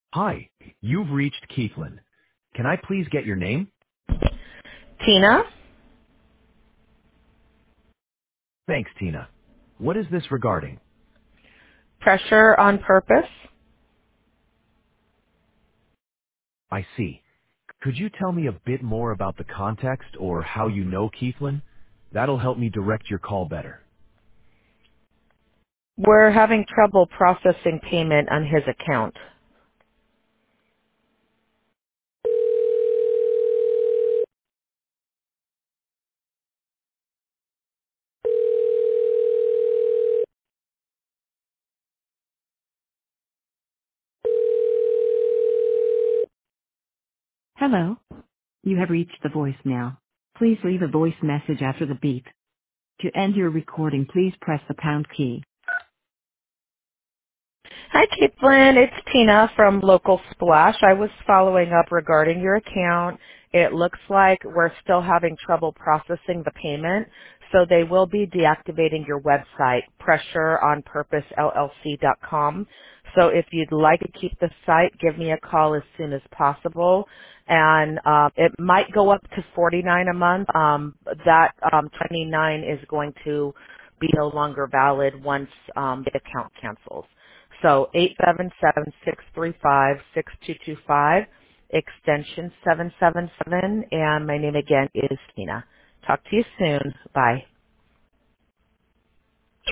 Hi, you've reached Keithlin. Can I please get your name? Tina, Thanks, Tina. What is this regarding? pressure on purpose. I see. Could you tell me a bit more about the context or how you know Keithlin? That'll help me direct your call better. We're having trouble processing payment on his account. Hello. You have reached the voicemail. Please leave a voice message after the beep. To end your recording, please press the pound key. Hi, Caitlin. It's Tina from Local Splash. I was following up regarding your account. It looks like we're still having trouble processing the payment, so they will be deactivating your website, pressureonpurposellc.com. So if you'd like to keep the site, give me a call as soon as possible. And it might go up to $49 a month. That $29 is going to be no longer valid once the account cancels. So 877-635-6225, extension 777, and my name again is Tina. Talk to you soon. Bye.